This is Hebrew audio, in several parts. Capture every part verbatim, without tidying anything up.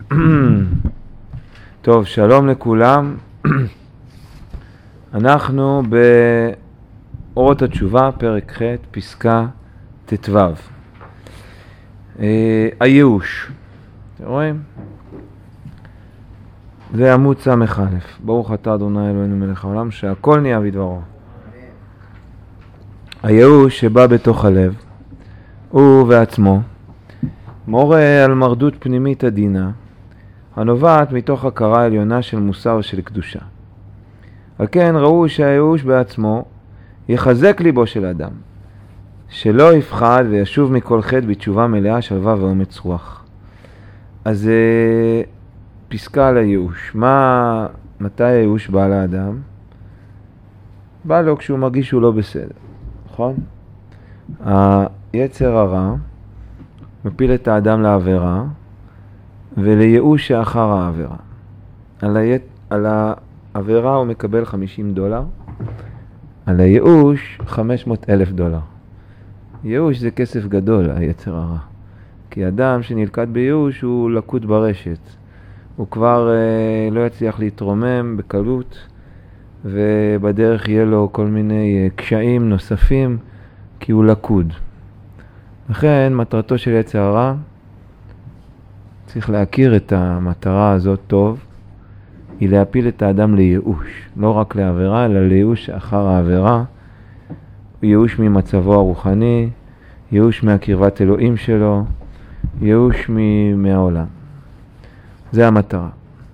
טוב, שלום לכולם. אנחנו באורות התשובה, פרק ח', פסקה תתו. אה, הייאוש. אתם רואים? זה עמוד סמך א'. ברוך אתה אדוני אלוהינו מלך העולם שהכל נהיה בדברו. הייאוש שבא בתוך הלב הוא בעצמו מורה על מרדות פנימית עדינה הנובעת מתוך הכרה עליונה של מוסר ושל קדושה. על כן ראו שהייאוש בעצמו יחזק ליבו של אדם, שלא יפחד וישוב מכל חטא בתשובה מלאה, שלווה ואומץ רוח. אז פסקה על הייאוש. מה, מתי הייאוש בא לאדם? בא לו כשהוא מרגיש שהוא לא בסדר, נכון? היצר הרע מפיל את האדם לעבירה ולייאוש שאחר העבירה. על, הי... על העבירה הוא מקבל חמישים דולר, על הייאוש חמש מאות אלף דולר. ייאוש זה כסף גדול, היצר הרע. כי אדם שנלכד בייאוש הוא לקוד ברשת. הוא כבר אה, לא יצליח להתרומם בקלות, ובדרך יהיה לו כל מיני אה, קשיים נוספים, כי הוא לקוד. לכן מטרתו של יצר הרע, צריך להכיר את המטרה הזאת טוב, היא להפיל את האדם לייאוש. לא רק לעבירה, אלא לייאוש אחר העבירה. ייאוש ממצבו הרוחני, ייאוש מהקרבת אלוהים שלו, ייאוש מהעולם. זה המטרה.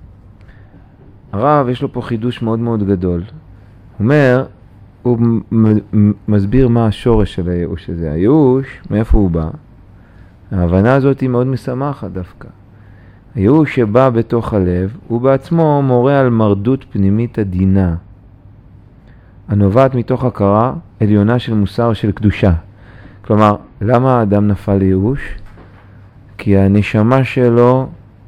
הרב יש לו פה חידוש מאוד מאוד גדול. הוא אומר, הוא מסביר מה השורש של הייאוש הזה. הייאוש, מאיפה הוא בא? ההבנה הזאת היא מאוד משמחת דווקא. הייאוש שבא בתוך הלב, הוא בעצמו מורה על מרדות פנימית עדינה, הנובעת מתוך הכרה עליונה של מוסר ושל קדושה. כלומר, למה האדם נפל לייאוש? כי הנשמה שלו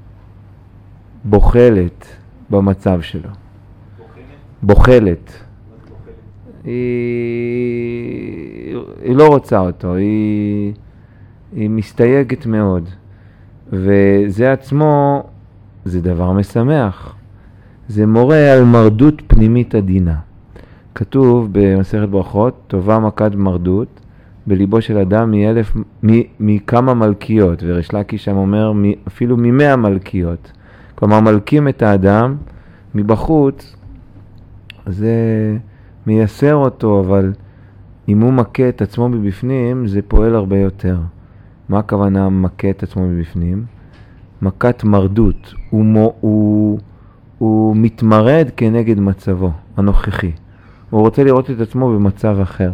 בוחלת במצב שלו. בוחלת. היא, היא לא רוצה אותו, היא, היא מסתייגת מאוד. וזה עצמו, זה דבר משמח. זה מורה על מרדות פנימית עדינה. כתוב במסכת ברכות, טובה מכת מרדות בליבו של אדם מאלף, מכמה מלכיות, וריש לקיש שם אומר אפילו ממאה מלכיות. כלומר מלכים את האדם מבחוץ, זה מייסר אותו, אבל אם הוא מכה את עצמו מבפנים, זה פועל הרבה יותר. מה הכוונה מכה את עצמו מבפנים? מכת מרדות. הוא, הוא, הוא מתמרד כנגד מצבו הנוכחי. הוא רוצה לראות את עצמו במצב אחר.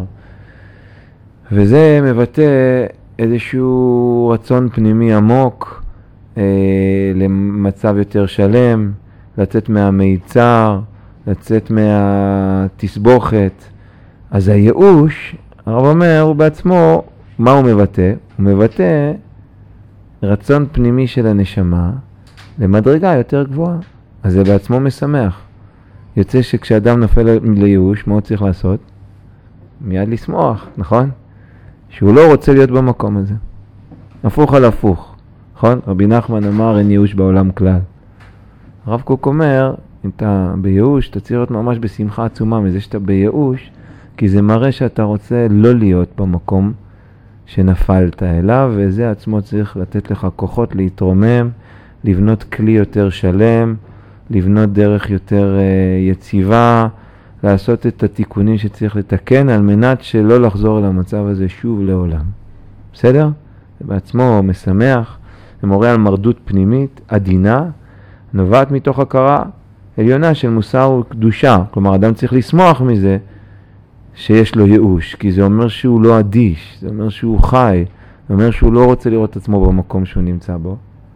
וזה מבטא איזשהו רצון פנימי עמוק, אה, למצב יותר שלם, לצאת מהמיצר, לצאת מהתסבוכת. אז הייאוש, הרב אומר, הוא בעצמו, מה הוא מבטא? הוא מבטא רצון פנימי של הנשמה למדרגה יותר גבוהה. אז זה בעצמו משמח. יוצא שכשאדם נופל לייאוש, מה הוא צריך לעשות? מיד לשמוח, נכון? שהוא לא רוצה להיות במקום הזה. הפוך על הפוך, נכון? רבי נחמן אמר, אין ייאוש בעולם כלל. הרב קוק אומר, אם אתה בייאוש, אתה צריך להיות ממש בשמחה עצומה מזה שאתה בייאוש, כי זה מראה שאתה רוצה לא להיות במקום שנפלת אליו, וזה עצמו צריך לתת לך כוחות להתרומם, לבנות כלי יותר שלם, לבנות דרך יותר uh, יציבה, לעשות את התיקונים שצריך לתקן, על מנת שלא לחזור אל המצב הזה שוב לעולם. בסדר? זה בעצמו משמח, זה מורה על מרדות פנימית, עדינה, נובעת מתוך הכרה עליונה של מוסר וקדושה. כלומר, אדם צריך לשמוח מזה שיש לו ייאוש, כי זה אומר שהוא לא אדיש, זה אומר שהוא חי, זה אומר שהוא לא רוצה לראות את עצמו במקום שהוא נמצא בו.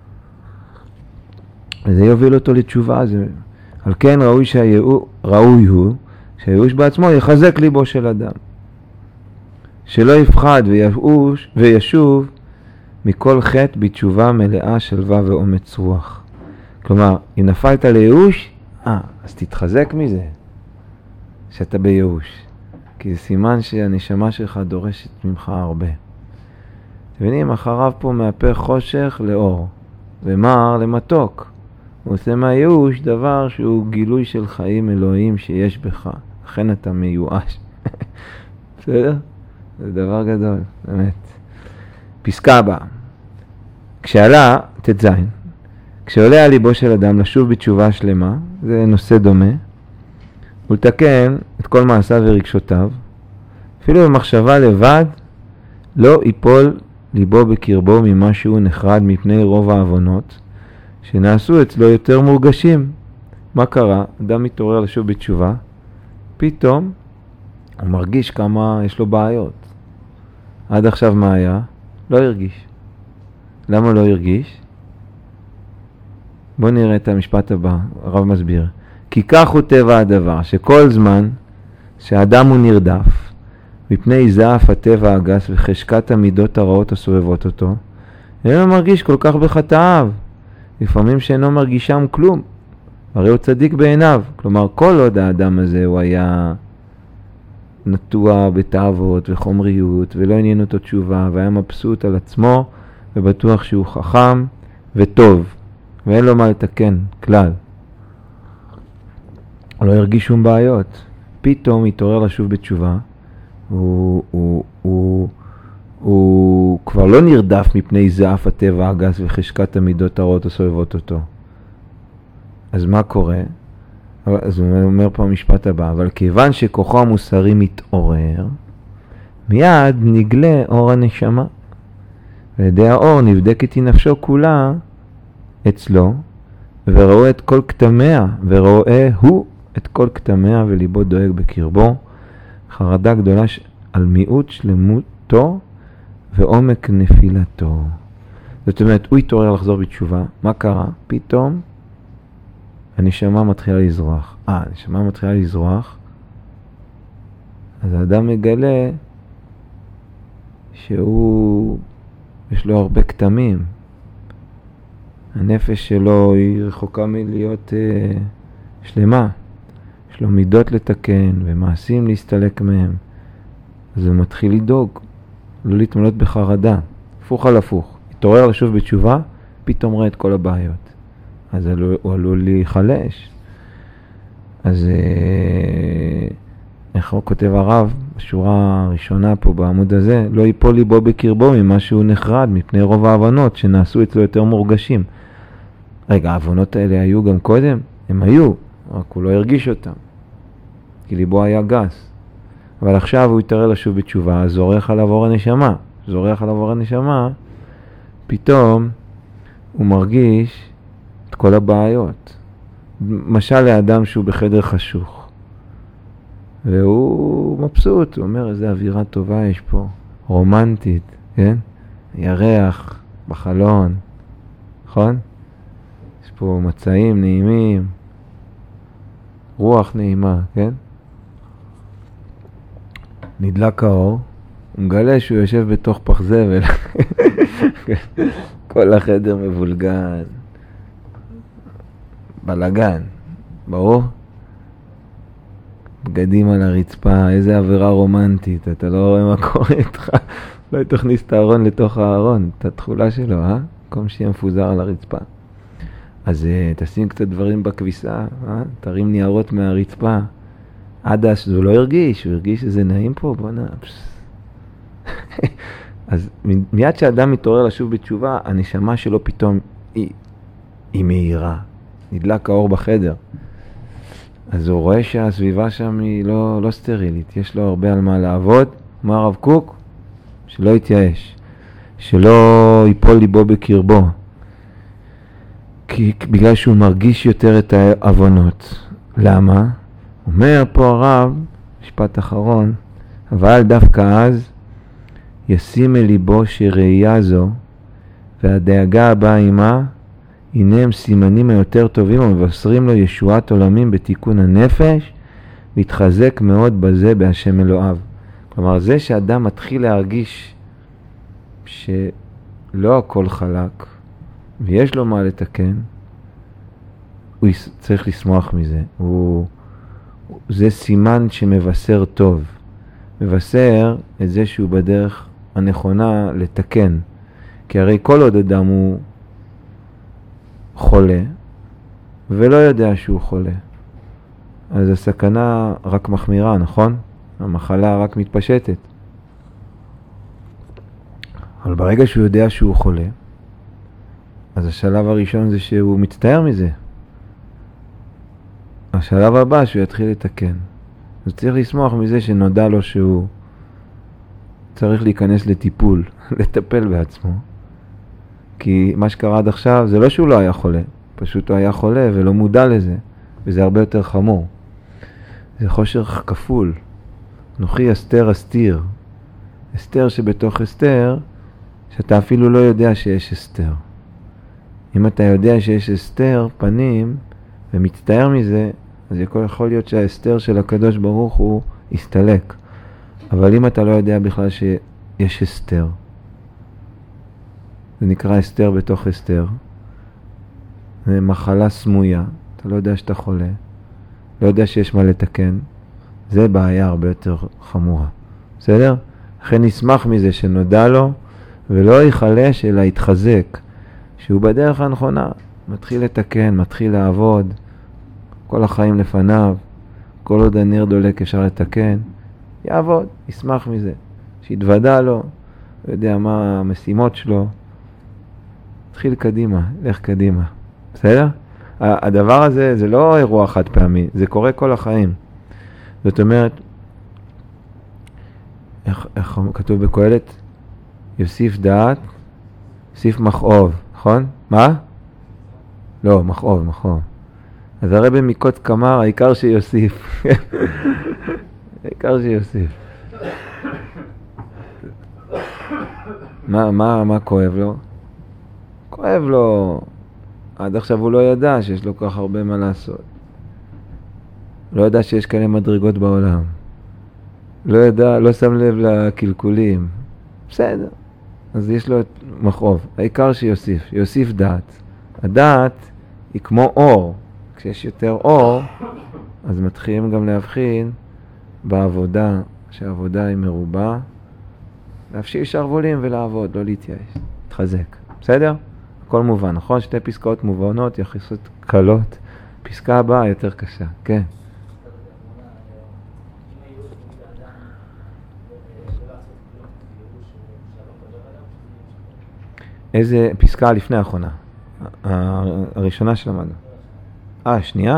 וזה יוביל אותו לתשובה. זה... על כן ראוי, שהייאוש, ראוי הוא שהייאוש בעצמו יחזק ליבו של אדם, שלא יפחד ויאוש, וישוב מכל חטא בתשובה מלאה, שלווה ואומץ רוח. כלומר, אם נפלת לייאוש, אה, אז תתחזק מזה שאתה בייאוש, כי זה סימן שהנשמה שלך דורשת ממך הרבה. אתם מבינים, אחריו פה מהפה חושך לאור. ומר למתוק. הוא עושה מהייאוש דבר שהוא גילוי של חיים אלוהים שיש בך. לכן אתה מיואש. בסדר? זה דבר גדול, באמת. פסקה הבאה. כשעלה, תזין, כשעולה על ליבו של אדם לשוב בתשובה שלמה, זה נושא דומה, ולתקן את כל מעשיו ורגשותיו, אפילו במחשבה לבד, לא ייפול ליבו בקרבו ממה שהוא נחרד מפני רוב העוונות, שנעשו אצלו יותר מורגשים. מה קרה? אדם מתעורר לשוב בתשובה, פתאום הוא מרגיש כמה יש לו בעיות. עד עכשיו מה היה? לא הרגיש. למה לא הרגיש? בואו נראה את המשפט הבא, הרב מסביר. כי כך הוא טבע הדבר, שכל זמן שהאדם הוא נרדף, מפני זעף הטבע הגס וחשקת המידות הרעות הסובבות אותו, אינו מרגיש כל כך בחטאיו, לפעמים שאינו מרגישם כלום, הרי הוא צדיק בעיניו. כלומר, כל עוד האדם הזה הוא היה נטוע בתאוות וחומריות, ולא עניין אותו תשובה, והיה מבסוט על עצמו, ובטוח שהוא חכם וטוב, ואין לו מה לתקן כלל. הוא לא הרגיש שום בעיות. פתאום התעורר לשוב בתשובה, הוא, הוא, הוא, הוא כבר לא נרדף מפני זעף הטבע הגס וחשקת המידות הרעות הסובבות אותו. אז מה קורה? אז הוא אומר פה המשפט הבא, אבל כיוון שכוחו המוסרי מתעורר, מיד נגלה אור הנשמה. וידי האור נבדקת נפשו כולה אצלו, ורואה את כל כתמיה, ורואה הוא את כל כתמיה, וליבו דואג בקרבו, חרדה גדולה על מיעוט שלמותו ועומק נפילתו. זאת אומרת, הוא התעורר לחזור בתשובה. מה קרה? פתאום הנשמה מתחילה לזרוח. אה, הנשמה מתחילה לזרוח, אז האדם מגלה שהוא, יש לו הרבה כתמים. הנפש שלו היא רחוקה מלהיות אה, שלמה. יש לו מידות לתקן ומעשים להסתלק מהם. אז הוא מתחיל לדאוג, לא להתמלות בחרדה. הפוך על הפוך. התעורר לשוב בתשובה, פתאום רואה את כל הבעיות. אז הוא עלול להיחלש. אז אה, איך הוא כותב הרב, בשורה הראשונה פה בעמוד הזה, לא ייפול ליבו בקרבו ממה שהוא נחרד, מפני רוב ההבנות שנעשו אצלו יותר מורגשים. רגע, ההבנות האלה היו גם קודם? הם היו, רק הוא לא הרגיש אותם. כי ליבו היה גס. אבל עכשיו הוא יתעורר לשוב בתשובה, זורח עליו אור הנשמה. זורח עליו אור הנשמה, פתאום הוא מרגיש את כל הבעיות. משל לאדם שהוא בחדר חשוך. והוא מבסוט, הוא אומר, איזה אווירה טובה יש פה, רומנטית, כן? ירח בחלון, נכון? יש פה מצעים נעימים, רוח נעימה, כן? נדלק האור, הוא מגלה שהוא יושב בתוך פח זבל. כל החדר מבולגן, בלגן, ברור? בגדים על הרצפה, איזה אווירה רומנטית, אתה לא רואה מה קורה איתך, לא תכניס את הארון לתוך הארון, את התחולה שלו, אה? מקום שיהיה מפוזר על הרצפה. אז uh, תשים קצת דברים בכביסה, אה? תרים ניירות מהרצפה, עד אז הוא לא הרגיש, הוא הרגיש שזה נעים פה, בוא נע... אז מיד שהאדם מתעורר לשוב בתשובה, הנשמה שלו פתאום היא, היא מהירה, נדלק האור בחדר. אז הוא רואה שהסביבה שם היא לא, לא סטרילית, יש לו הרבה על מה לעבוד. מה הרב קוק? שלא יתייאש, שלא ייפול ליבו בקרבו, כי בגלל שהוא מרגיש יותר את העוונות. למה? אומר פה הרב, משפט אחרון, אבל דווקא אז ישים אל ליבו שראייה זו והדאגה הבאה עמה, הנה הם סימנים היותר טובים ומבשרים לו ישועת עולמים בתיקון הנפש, והתחזק מאוד בזה בהשם אלוהיו. כלומר, זה שאדם מתחיל להרגיש שלא הכל חלק ויש לו מה לתקן, הוא צריך לשמוח מזה. הוא, זה סימן שמבשר טוב. מבשר את זה שהוא בדרך הנכונה לתקן. כי הרי כל עוד אדם הוא חולה, ולא יודע שהוא חולה. אז הסכנה רק מחמירה, נכון? המחלה רק מתפשטת. אבל ברגע שהוא יודע שהוא חולה, אז השלב הראשון זה שהוא מצטער מזה. השלב הבא שהוא יתחיל לתקן. אז צריך לשמוח מזה שנודע לו שהוא צריך להיכנס לטיפול, לטפל בעצמו. כי מה שקרה עד עכשיו זה לא שהוא לא היה חולה, פשוט הוא היה חולה ולא מודע לזה, וזה הרבה יותר חמור. זה חושך כפול. נוחי אסתר אסתיר. אסתר שבתוך אסתר, שאתה אפילו לא יודע שיש אסתר. אם אתה יודע שיש אסתר פנים ומצטער מזה, אז יכול להיות שהאסתר של הקדוש ברוך הוא יסתלק. אבל אם אתה לא יודע בכלל שיש אסתר, זה נקרא אסתר בתוך אסתר, זה מחלה סמויה, אתה לא יודע שאתה חולה, לא יודע שיש מה לתקן, זה בעיה הרבה יותר חמורה. בסדר? לכן נשמח מזה שנודע לו, ולא ייחלש אלא יתחזק, שהוא בדרך הנכונה, מתחיל לתקן, מתחיל לעבוד, כל החיים לפניו, כל עוד הנר דולק אפשר לתקן, יעבוד, ישמח מזה, שיתוודע לו, הוא יודע מה המשימות שלו, תחיל קדימה, לך קדימה, בסדר? הדבר הזה זה לא אירוע חד פעמי, זה קורה כל החיים. זאת אומרת, איך, איך כתוב בקהלת? יוסיף דעת, יוסיף מכאוב, נכון? מה? לא, מכאוב, מכאוב. אז הרבי מקוץ כמר, העיקר שיוסיף. העיקר שיוסיף. מה, מה, מה כואב לו? כואב לו, עד עכשיו הוא לא ידע שיש לו כך הרבה מה לעשות. לא ידע שיש כאלה מדרגות בעולם. לא ידע, לא שם לב לקלקולים. בסדר. אז יש לו מכאוב. העיקר שיוסיף, יוסיף דעת. הדעת היא כמו אור. כשיש יותר אור, אז מתחילים גם להבחין בעבודה, שהעבודה היא מרובה, להפשיל שרוולים ולעבוד, לא להתייאש, להתחזק. בסדר? הכל מובן, נכון? שתי פסקאות מובנות, יחסות קלות. פסקה הבאה יותר קשה, כן. איזה פסקה לפני האחרונה? הראשונה שלמדנו. אה, שנייה?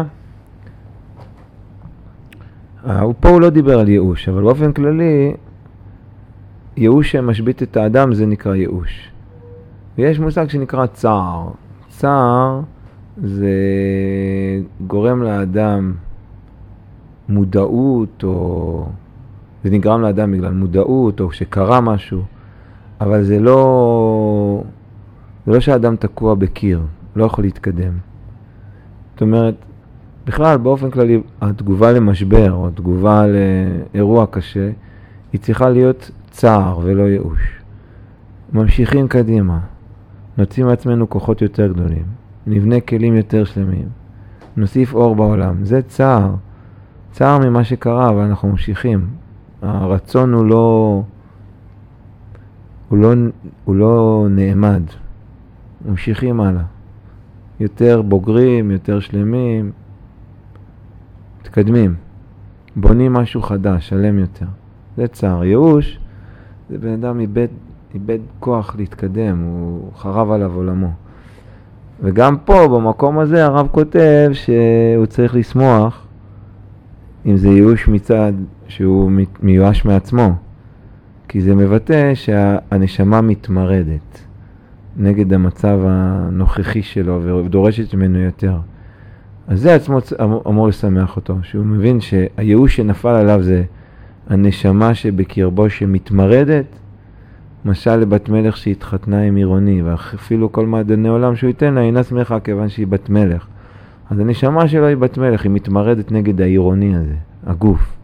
אה, פה הוא לא דיבר על ייאוש, אבל באופן כללי, ייאוש שמשבית את האדם זה נקרא ייאוש. ויש מושג שנקרא צער. צער זה גורם לאדם מודעות, או זה נגרם לאדם בגלל מודעות, או שקרה משהו, אבל זה לא, זה לא שהאדם תקוע בקיר, לא יכול להתקדם. זאת אומרת, בכלל באופן כללי התגובה למשבר או התגובה לאירוע קשה היא צריכה להיות צער ולא ייאוש. ממשיכים קדימה, נוציא מעצמנו כוחות יותר גדולים, נבנה כלים יותר שלמים, נוסיף אור בעולם. זה צער, צער ממה שקרה, אבל אנחנו ממשיכים. הרצון הוא לא, הוא לא, הוא לא נעמד, ממשיכים הלאה. יותר בוגרים, יותר שלמים, מתקדמים, בונים משהו חדש, שלם יותר. זה צער. ייאוש, זה בן אדם איבד, איבד כוח להתקדם, הוא חרב עליו עולמו. וגם פה, במקום הזה, הרב כותב שהוא צריך לשמוח, אם זה ייאוש מצד שהוא מיואש מעצמו, כי זה מבטא שהנשמה מתמרדת נגד המצב הנוכחי שלו ודורשת ממנו יותר. אז זה עצמו אמור לשמח אותו, שהוא מבין שהייאוש שנפל עליו זה הנשמה שבקרבו שמתמרדת, משל לבת מלך שהתחתנה עם עירוני, ואפילו כל מעדני עולם שהוא ייתן לה אינה שמחה כיוון שהיא בת מלך. אז הנשמה שלו היא בת מלך, היא מתמרדת נגד העירוני הזה, הגוף.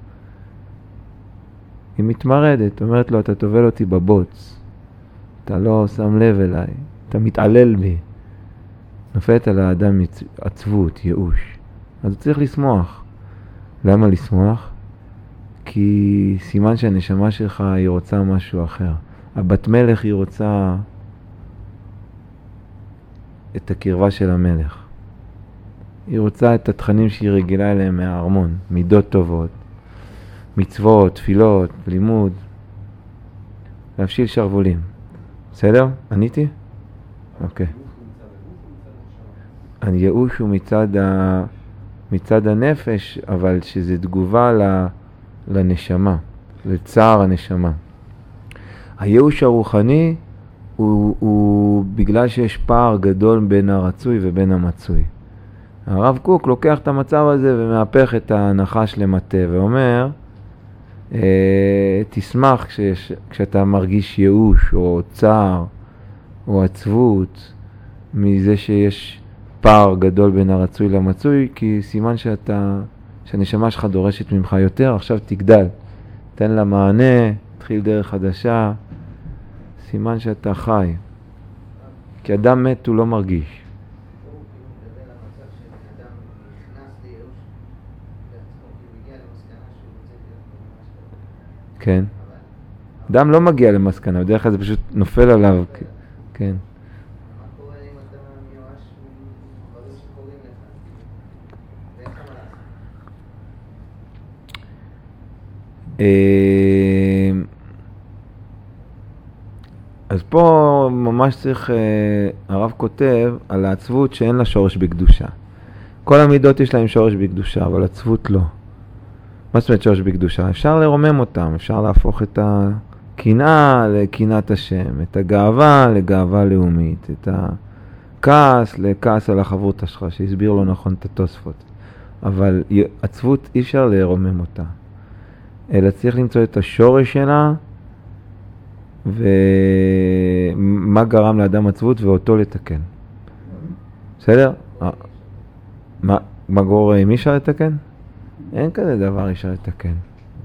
היא מתמרדת, אומרת לו, אתה תובל אותי בבוץ, אתה לא שם לב אליי, אתה מתעלל בי. נופלת על האדם עצבות, ייאוש. אז הוא צריך לשמוח. למה לשמוח? כי סימן שהנשמה שלך היא רוצה משהו אחר. הבת מלך היא רוצה את הקרבה של המלך. היא רוצה את התכנים שהיא רגילה אליהם מהארמון, מידות טובות, מצוות, תפילות, לימוד, להפשיל שרבולים. בסדר? עניתי? אוקיי. הייאוש הוא מצד, ה... מצד הנפש, אבל שזה תגובה לנשמה, לצער הנשמה. הייאוש הרוחני הוא, הוא בגלל שיש פער גדול בין הרצוי ובין המצוי. הרב קוק לוקח את המצב הזה ומהפך את הנחש למטה ואומר, אה, תשמח כשיש, כשאתה מרגיש ייאוש או צער או עצבות מזה שיש פער גדול בין הרצוי למצוי, כי סימן שאתה, שהנשמה שלך דורשת ממך יותר, עכשיו תגדל, תן לה מענה, תתחיל דרך חדשה, סימן שאתה חי. כי אדם מת הוא לא מרגיש. כן. אדם לא מגיע למסקנה, בדרך כלל זה פשוט נופל עליו. כן. אז פה ממש צריך, הרב כותב על העצבות שאין לה שורש בקדושה. כל המידות יש להם שורש בקדושה, אבל עצבות לא. מה זאת אומרת שורש בקדושה? אפשר לרומם אותם, אפשר להפוך את הקנאה לקנאת השם, את הגאווה לגאווה לאומית, את הכעס לכעס על החברותא שלך, שהסביר לו נכון את התוספות. אבל עצבות אי אפשר לרומם אותה. אלא צריך למצוא את השורש שלה, ומה גרם לאדם עצבות ואותו לתקן. בסדר? מה, מה גורם, מי אפשר לתקן? אין כזה דבר אפשר לתקן.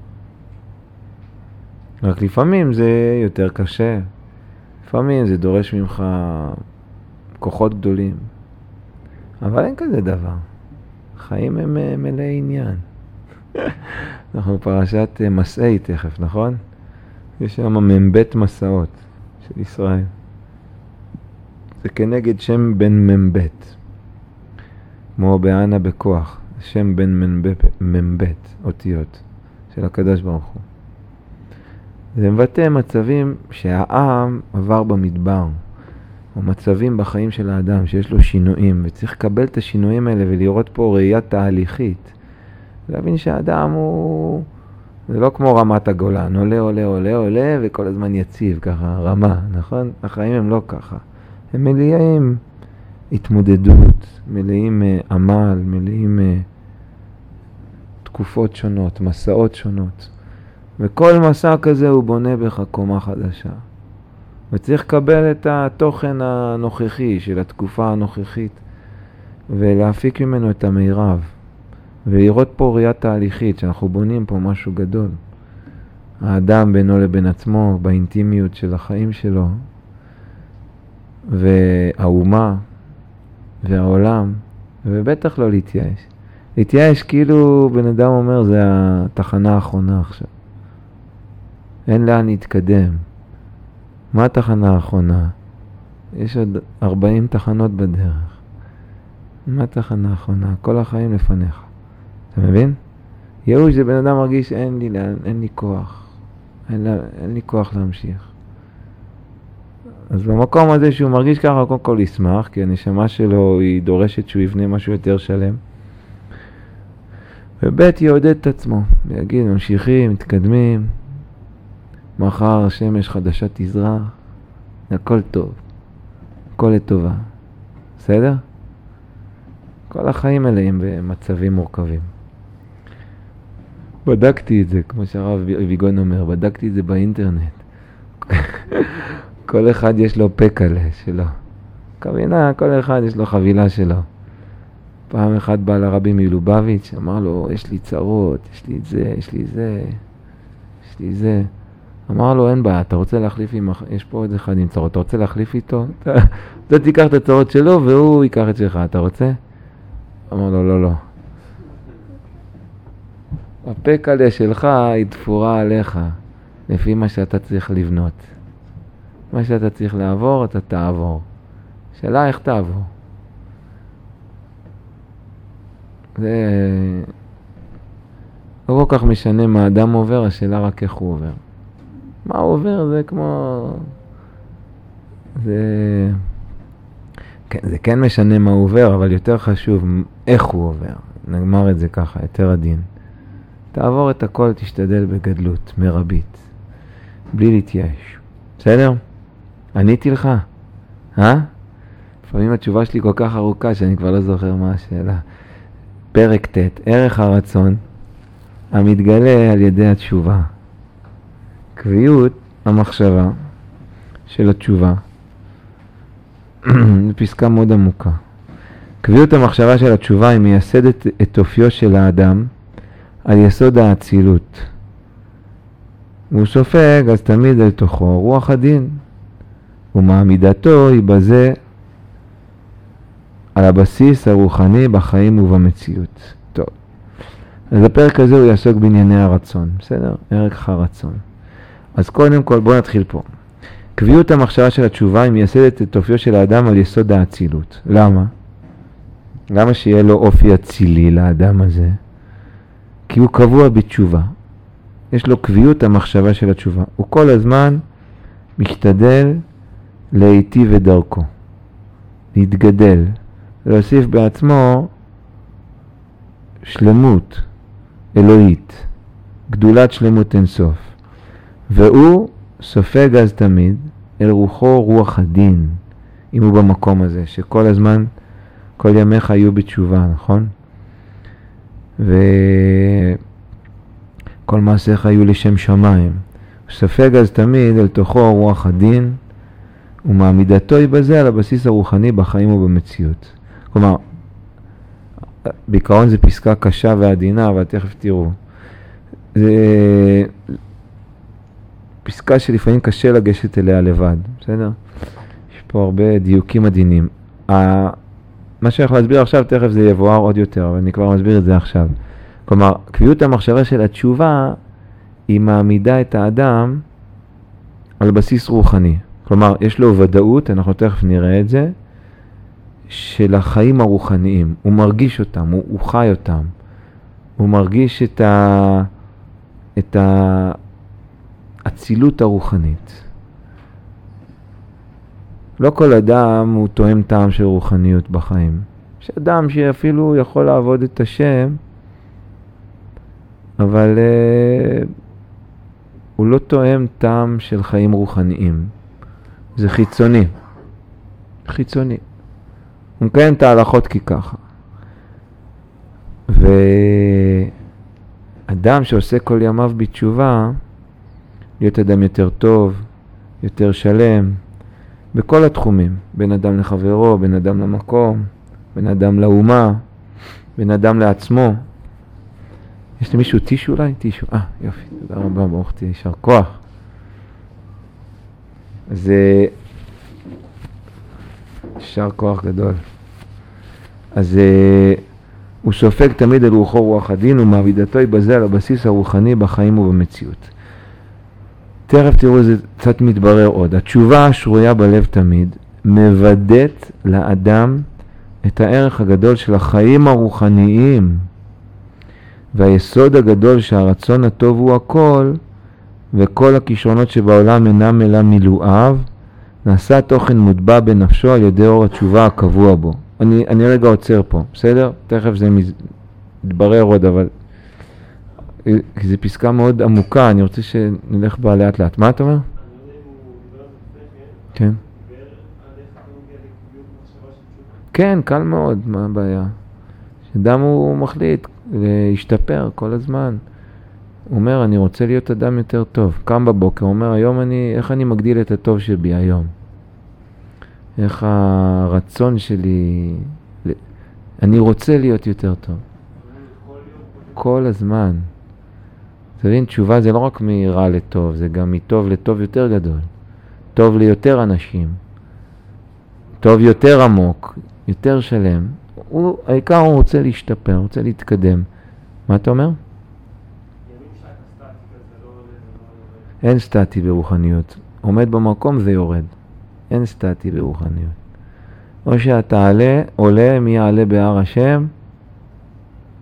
רק לפעמים זה יותר קשה. לפעמים זה דורש ממך כוחות גדולים. אבל אין כזה דבר. חיים הם מלאי עניין. אנחנו פרשת מסעי תכף, נכון? יש שם ממבט מסעות של ישראל. זה כנגד שם בן ממבט. כמו בענה בכוח. שם בן ממבט, אותיות, של הקדוש ברוך הוא. זה מבטא מצבים שהעם עבר במדבר, או מצבים בחיים של האדם שיש לו שינויים, וצריך לקבל את השינויים האלה ולראות פה ראייה תהליכית. להבין שהאדם הוא, זה לא כמו רמת הגולן, עולה, עולה, עולה, עולה, וכל הזמן יציב ככה, רמה, נכון? החיים הם לא ככה. הם מלאים התמודדות, מלאים uh, עמל, מלאים uh, תקופות שונות, מסעות שונות. וכל מסע כזה הוא בונה בך קומה חדשה. וצריך לקבל את התוכן הנוכחי של התקופה הנוכחית, ולהפיק ממנו את המירב. ולראות פה ראייה תהליכית, שאנחנו בונים פה משהו גדול. האדם בינו לבין עצמו, באינטימיות של החיים שלו, והאומה, והעולם, ובטח לא להתייאש. להתייאש כאילו בן אדם אומר, זה התחנה האחרונה עכשיו. אין לאן להתקדם. מה התחנה האחרונה? יש עוד ארבעים תחנות בדרך. מה התחנה האחרונה? כל החיים לפניך. אתה מבין? ייאוש זה בן אדם מרגיש, אין לי, אין לי כוח. אין, לה, אין לי כוח להמשיך. אז במקום הזה שהוא מרגיש ככה, קודם כל ישמח, כי הנשמה שלו היא דורשת שהוא יבנה משהו יותר שלם. ובית יעודד את עצמו, ויגיד, ממשיכים, מתקדמים, מחר השמש חדשה תזרח, הכל טוב, הכל לטובה. בסדר? כל החיים מלאים במצבים מורכבים. בדקתי את זה, כמו שהרב ויגון אומר, בדקתי את זה באינטרנט. כל אחד יש לו פקלה שלו. כבינה, כל אחד יש לו חבילה שלו. פעם אחד בא לרבי מלובביץ', אמר לו, יש לי צרות, יש לי את זה, יש לי זה, יש לי זה. אמר לו, אין בעיה, אתה רוצה להחליף עם, יש פה עוד אחד עם צרות, אתה רוצה להחליף איתו? אתה תיקח את הצרות שלו והוא ייקח את שלך, אתה רוצה? אמר לו, לא, לא. הפקלה שלך היא תפורה עליך, לפי מה שאתה צריך לבנות. מה שאתה צריך לעבור, אתה תעבור. שאלה איך תעבור. זה לא כל כך משנה מה האדם עובר, השאלה רק איך הוא עובר. מה הוא עובר זה כמו... זה... כן, זה כן משנה מה הוא עובר, אבל יותר חשוב איך הוא עובר. נגמר את זה ככה, יותר עדין. תעבור את הכל, תשתדל בגדלות, מרבית. בלי להתייאש. בסדר? עניתי לך? אה? לפעמים התשובה שלי כל כך ארוכה שאני כבר לא זוכר מה השאלה. פרק ט', ערך הרצון המתגלה על ידי התשובה. קביעות המחשבה של התשובה. זו פסקה מאוד עמוקה. קביעות המחשבה של התשובה היא מייסדת את אופיו של האדם על יסוד האצילות. הוא סופג אז תמיד אל תוכו רוח הדין, ומעמידתו היא בזה על הבסיס הרוחני בחיים ובמציאות. טוב, אז הפרק הזה הוא יעסוק בענייני הרצון, בסדר? ערך הרצון. אז קודם כל בואו נתחיל פה. קביעות המחשבה של התשובה היא מייסדת את אופיו של האדם על יסוד האצילות. למה? למה שיהיה לו אופי אצילי לאדם הזה? כי הוא קבוע בתשובה. יש לו קביעות המחשבה של התשובה. הוא כל הזמן משתדל להיטיב את דרכו, להתגדל, להוסיף בעצמו שלמות אלוהית, גדולת שלמות אינסוף. והוא סופג אז תמיד אל רוחו רוח הדין, אם הוא במקום הזה, שכל הזמן, כל ימיך היו בתשובה, נכון? וכל מעשיך היו לשם שמיים. הוא סופג אז תמיד אל תוכו רוח הדין, ומעמידתו היא בזה על הבסיס הרוחני בחיים ובמציאות. כלומר, בעיקרון זה פסקה קשה ועדינה, אבל תכף תראו. זה פסקה שלפעמים קשה לגשת אליה לבד, בסדר? יש פה הרבה דיוקים עדינים. מה שאני יכול להסביר עכשיו, תכף זה יבואר עוד יותר, אבל אני כבר מסביר את זה עכשיו. כלומר, קביעות המחשבה של התשובה, היא מעמידה את האדם על בסיס רוחני. כלומר, יש לו ודאות, אנחנו תכף נראה את זה, של החיים הרוחניים. הוא מרגיש אותם, הוא, הוא חי אותם. הוא מרגיש את ה... את האצילות הרוחנית. לא כל אדם הוא תואם טעם של רוחניות בחיים. יש אדם שאפילו יכול לעבוד את השם, אבל uh, הוא לא תואם טעם של חיים רוחניים. זה חיצוני. חיצוני. הוא מקיים את ההלכות כי ככה. ואדם שעושה כל ימיו בתשובה, להיות אדם יותר טוב, יותר שלם, בכל התחומים, בין אדם לחברו, בין אדם למקום, בין אדם לאומה, בין אדם לעצמו. יש למישהו טישו אולי? טישו. אה, יופי, תודה רבה, ברוך תהיה, יישר כוח. זה יישר כוח גדול. אז הוא סופג תמיד על רוחו רוח הדין, ומעמידתו היא בזה על הבסיס הרוחני בחיים ובמציאות. תכף תראו, זה קצת מתברר עוד. התשובה השרויה בלב תמיד מבדת לאדם את הערך הגדול של החיים הרוחניים, והיסוד הגדול שהרצון הטוב הוא הכל, וכל הכישרונות שבעולם אינם אלא מילואיו, נעשה תוכן מוטבע בנפשו על ידי אור התשובה הקבוע בו. אני, אני רגע עוצר פה, בסדר? תכף זה מתברר עוד, אבל זו פסקה מאוד עמוקה, אני רוצה שנלך בה לאט לאט. מה אתה אומר? כן. כן, קל מאוד, מה הבעיה? אדם הוא מחליט להשתפר כל הזמן. הוא אומר, אני רוצה להיות אדם יותר טוב. קם בבוקר, הוא אומר, היום אני, איך אני מגדיל את הטוב שבי היום? איך הרצון שלי, אני רוצה להיות יותר טוב. כל הזמן. תבין, תשובה זה לא רק מרע לטוב, זה גם מטוב לטוב יותר גדול. טוב ליותר אנשים. טוב יותר עמוק, יותר שלם. הוא, העיקר הוא רוצה להשתפר, רוצה להתקדם. מה אתה אומר? אין סטטי ברוחניות. עומד במקום זה יורד. אין סטטי ברוחניות. או שאתה עלה, עולה, מי יעלה בהר השם?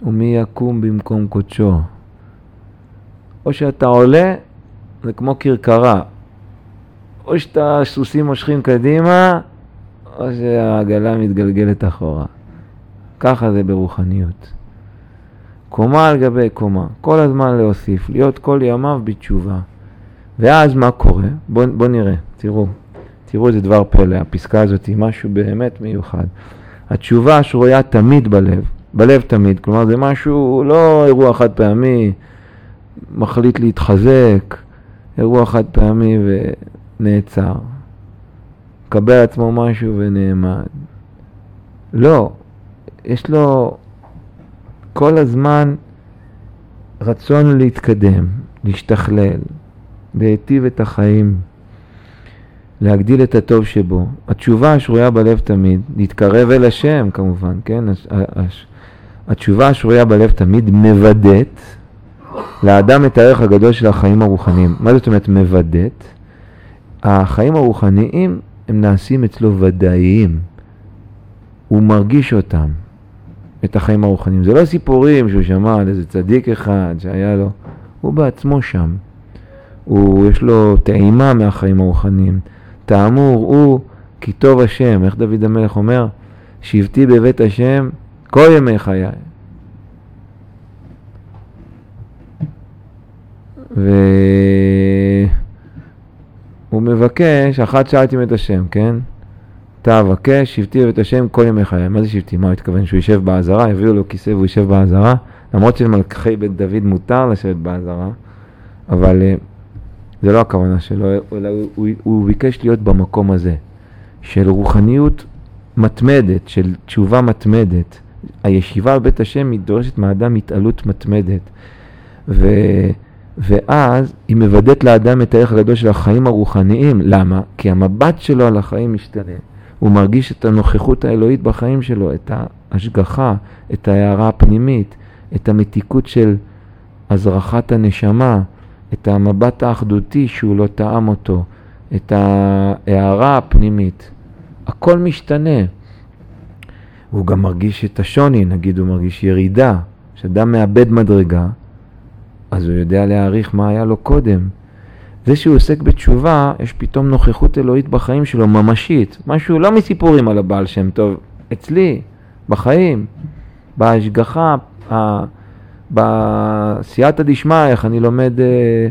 ומי יקום במקום קודשו. או שאתה עולה, זה כמו קרקרה. או שאתה סוסים מושכים קדימה, או שהעגלה מתגלגלת אחורה. ככה זה ברוחניות. קומה על גבי קומה. כל הזמן להוסיף, להיות כל ימיו בתשובה. ואז מה קורה? בוא, בוא נראה, תראו. תראו איזה דבר פלא, הפסקה הזאת היא משהו באמת מיוחד. התשובה שרויה תמיד בלב, בלב תמיד, כלומר זה משהו, לא אירוע חד פעמי, מחליט להתחזק, אירוע חד פעמי ונעצר, קבל עצמו משהו ונעמד. לא, יש לו כל הזמן רצון להתקדם, להשתכלל, להיטיב את החיים, להגדיל את הטוב שבו. התשובה השרויה בלב תמיד, להתקרב אל השם כמובן, כן? התשובה השרויה בלב תמיד מבדת לאדם את הערך הגדול של החיים הרוחניים. מה זאת אומרת מבדת? החיים הרוחניים הם נעשים אצלו ודאיים. הוא מרגיש אותם, את החיים הרוחניים. זה לא סיפורים שהוא שמע על איזה צדיק אחד שהיה לו, הוא בעצמו שם. הוא, יש לו טעימה מהחיים הרוחניים. תאמור הוא כי טוב השם, איך דוד המלך אומר? שבתי בבית השם כל ימי חיי. והוא מבקש, אחת שאלתי את השם, כן? תבקש שבתי בבית השם כל ימי חיי. מה זה שבתי? מה הוא התכוון? שהוא יישב בעזרה? הביאו לו כיסא והוא יישב בעזרה? למרות שלמלכי בית דוד מותר לשבת בעזרה, אבל זה לא הכוונה שלו, אלא הוא, הוא, הוא ביקש להיות במקום הזה, של רוחניות מתמדת, של תשובה מתמדת. הישיבה בבית השם היא דורשת מהאדם התעלות מתמדת, ו, ואז היא מבדת לאדם את הערך הגדול של החיים הרוחניים. למה? כי המבט שלו על החיים משתנה. הוא מרגיש את הנוכחות האלוהית בחיים שלו, את ההשגחה, את ההערה הפנימית, את המתיקות של הזרחת הנשמה, את המבט האחדותי שהוא לא טעם אותו, את ההערה הפנימית. הכל משתנה. הוא גם מרגיש את השוני, נגיד הוא מרגיש ירידה. כשאדם מאבד מדרגה, אז הוא יודע להעריך מה היה לו קודם. זה שהוא עוסק בתשובה, יש פתאום נוכחות אלוהית בחיים שלו ממשית. משהו לא מסיפורים על הבעל שם טוב, אצלי, בחיים, בהשגחה, ה... בסייעתא דשמיא, איך אני לומד אה,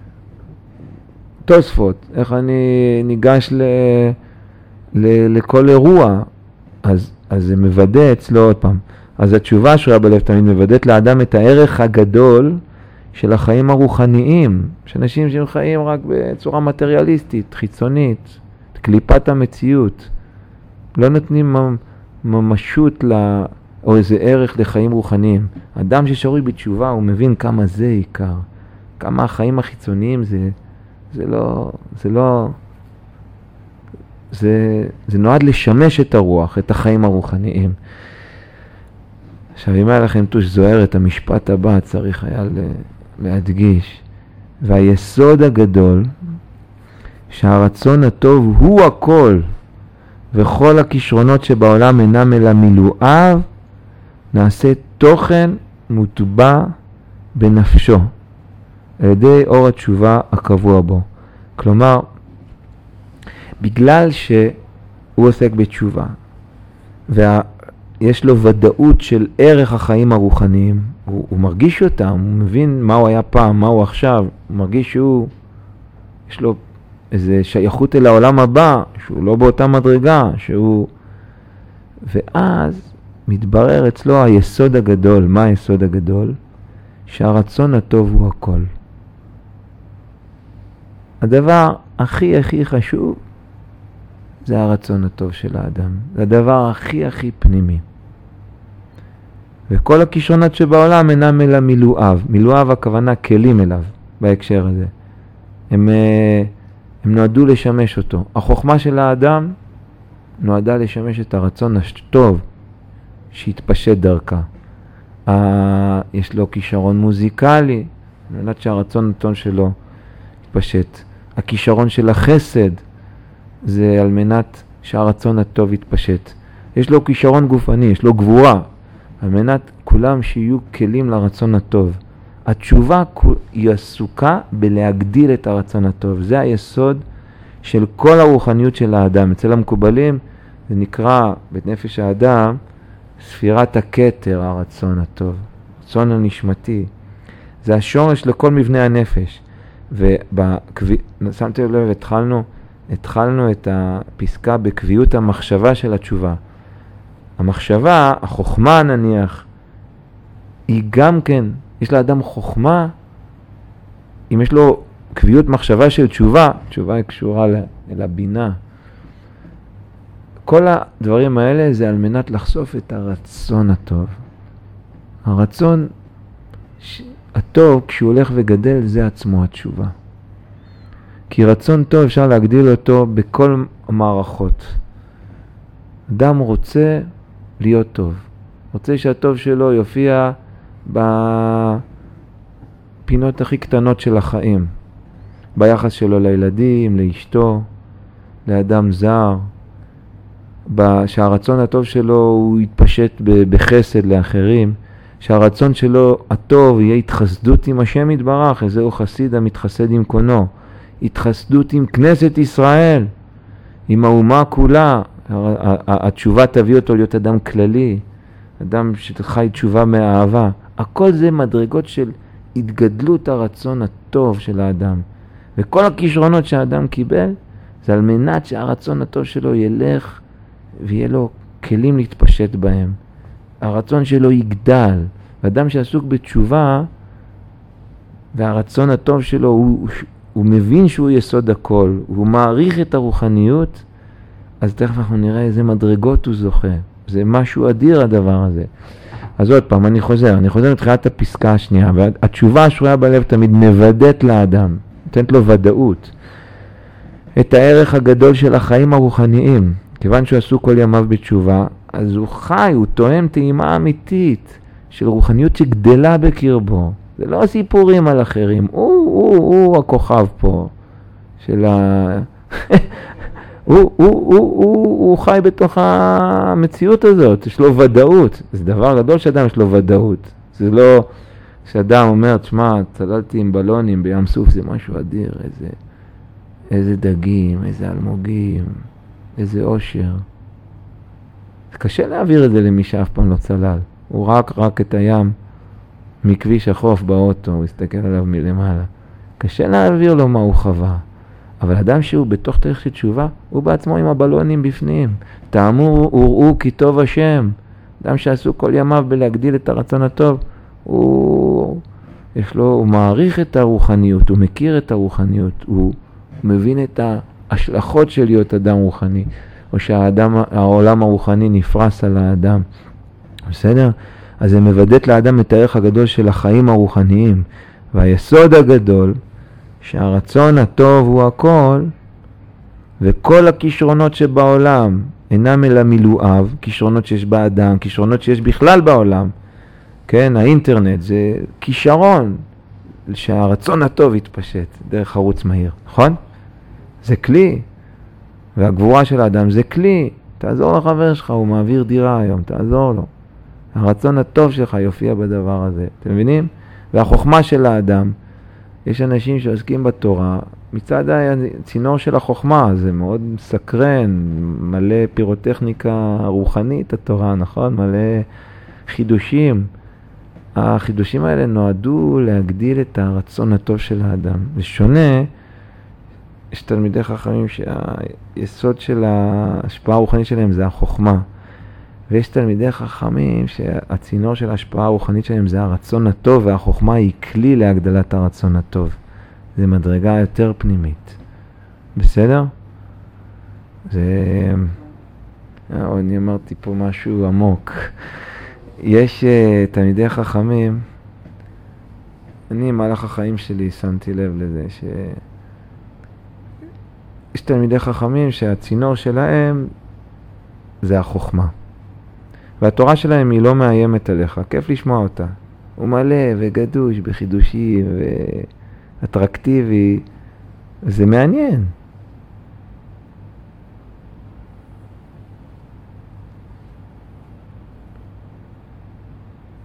תוספות, איך אני ניגש ל, ל, לכל אירוע, אז, אז זה מבדה אצלו עוד פעם. אז התשובה שרויה בלב תמיד מבדת לאדם את הערך הגדול של החיים הרוחניים, שאנשים שהם חיים רק בצורה מטריאליסטית, חיצונית, קליפת המציאות, לא נותנים ממשות ל... או איזה ערך לחיים רוחניים. אדם ששרוי בתשובה, הוא מבין כמה זה עיקר. כמה החיים החיצוניים זה, זה לא, זה לא, זה, זה נועד לשמש את הרוח, את החיים הרוחניים. עכשיו, אם היה לכם תוש זוהר, את המשפט הבא צריך היה להדגיש. והיסוד הגדול, שהרצון הטוב הוא הכל, וכל הכישרונות שבעולם אינם אלא מילואיו, נעשה תוכן מוטבע בנפשו, על ידי אור התשובה הקבוע בו. כלומר, בגלל שהוא עוסק בתשובה, ויש לו ודאות של ערך החיים הרוחניים, הוא, הוא מרגיש אותם, הוא מבין מה הוא היה פעם, מה הוא עכשיו, הוא מרגיש שהוא, יש לו איזו שייכות אל העולם הבא, שהוא לא באותה מדרגה, שהוא... ואז מתברר אצלו היסוד הגדול. מה היסוד הגדול? שהרצון הטוב הוא הכל. הדבר הכי הכי חשוב זה הרצון הטוב של האדם. זה הדבר הכי הכי פנימי. וכל הכישרונות שבעולם אינם אלא מילואיו. מילואיו הכוונה כלים אליו בהקשר הזה. הם, הם נועדו לשמש אותו. החוכמה של האדם נועדה לשמש את הרצון הטוב שהתפשט דרכה. אה, יש לו כישרון מוזיקלי, על מנת שהרצון הטוב שלו יתפשט. הכישרון של החסד זה על מנת שהרצון הטוב יתפשט. יש לו כישרון גופני, יש לו גבורה, על מנת כולם שיהיו כלים לרצון הטוב. התשובה היא עסוקה בלהגדיל את הרצון הטוב. זה היסוד של כל הרוחניות של האדם. אצל המקובלים זה נקרא בנפש האדם ספירת הכתר, הרצון הטוב, הרצון הנשמתי. זה השורש לכל מבנה הנפש. ושמתי לב, התחלנו, התחלנו את הפסקה בקביעות המחשבה של התשובה. המחשבה, החוכמה נניח, היא גם כן, יש לאדם חוכמה, אם יש לו קביעות מחשבה של תשובה, תשובה היא קשורה אל הבינה. כל הדברים האלה זה על מנת לחשוף את הרצון הטוב. הרצון הטוב, כשהוא הולך וגדל, זה עצמו התשובה. כי רצון טוב אפשר להגדיל אותו בכל המערכות. אדם רוצה להיות טוב. רוצה שהטוב שלו יופיע בפינות הכי קטנות של החיים. ביחס שלו לילדים, לאשתו, לאדם זר. שהרצון הטוב שלו הוא יתפשט בחסד לאחרים. שהרצון שלו הטוב יהיה התחסדות עם השם יתברך. זהו חסיד המתחסד עם קונו. התחסדות עם כנסת ישראל. עם האומה כולה. התשובה תביא אותו להיות אדם כללי. אדם שחי תשובה מהאהבה. הכל זה מדרגות של התגדלות הרצון הטוב של האדם. וכל הכישרונות שהאדם קיבל, זה על מנת שהרצון הטוב שלו ילך ויהיה לו כלים להתפשט בהם. הרצון שלו יגדל. ואדם שעסוק בתשובה, והרצון הטוב שלו, הוא, הוא מבין שהוא יסוד הכל, הוא מעריך את הרוחניות, אז תכף אנחנו נראה איזה מדרגות הוא זוכה. זה משהו אדיר הדבר הזה. אז עוד פעם, אני חוזר, אני חוזר לתחילת הפסקה השנייה, והתשובה השרויה בלב תמיד מבדת לאדם, נותנת לו ודאות, את הערך הגדול של החיים הרוחניים. כיוון שהוא עסוק כל ימיו בתשובה, אז הוא חי, הוא תואם טעימה אמיתית של רוחניות שגדלה בקרבו. זה לא סיפורים על אחרים, הוא, הוא, הוא הכוכב פה של ה... הוא, הוא, הוא, הוא, הוא חי בתוך המציאות הזאת, יש לו ודאות. זה דבר גדול שאדם יש לו ודאות. זה לא שאדם אומר, תשמע, צללתי עם בלונים בים סוף, זה משהו אדיר, איזה, איזה דגים, איזה אלמוגים, איזה אושר. זה קשה להעביר את זה למי שאף פעם לא צלל. הוא רק רק את הים מכביש החוף באוטו, הוא הסתכל עליו מלמעלה. קשה להעביר לו מה הוא חווה. אבל אדם שהוא בתוך תהליך של תשובה, הוא בעצמו עם הבלונים בפנים. תאמרו וראו כי טוב השם. אדם שעשו כל ימיו בלהגדיל את הרצון הטוב, הוא, יש לו, הוא מעריך את הרוחניות, הוא מכיר את הרוחניות, הוא מבין את ההשלכות של להיות אדם רוחני, או שהאדם, העולם הרוחני נפרס על האדם. בסדר? אז זה מבדט לאדם את הערך הגדול של החיים הרוחניים. והיסוד הגדול, שהרצון הטוב הוא הכל, וכל הכישרונות שבעולם אינם אלא מילואיו, כישרונות שיש באדם, כישרונות שיש בכלל בעולם. כן, האינטרנט זה כישרון שהרצון הטוב יתפשט דרך ערוץ מהיר, נכון? זה כלי, והגבורה של האדם זה כלי. תעזור לחבר שלך, הוא מעביר דירה היום, תעזור לו. הרצון הטוב שלך יופיע בדבר הזה, אתם מבינים? והחוכמה של האדם, יש אנשים שעוסקים בתורה, מצד הצינור של החוכמה, זה מאוד סקרן, מלא פירוטכניקה רוחנית התורה, נכון? מלא חידושים. החידושים האלה נועדו להגדיל את הרצון הטוב של האדם. זה שונה, יש תלמידי חכמים שהיסוד של ההשפעה הרוחנית שלהם זה החוכמה. ויש תלמידי חכמים שהצינור של ההשפעה הרוחנית שלהם זה הרצון הטוב, והחוכמה היא כלי להגדלת הרצון הטוב. זה מדרגה יותר פנימית. בסדר? זה... אני אמרתי פה משהו עמוק. יש uh, תלמידי חכמים, אני במהלך החיים שלי שמתי לב לזה, ש... יש תלמידי חכמים שהצינור שלהם זה החוכמה. והתורה שלהם היא לא מאיימת עליך, כיף לשמוע אותה. הוא מלא וגדוש בחידושים ואטרקטיבי, זה מעניין.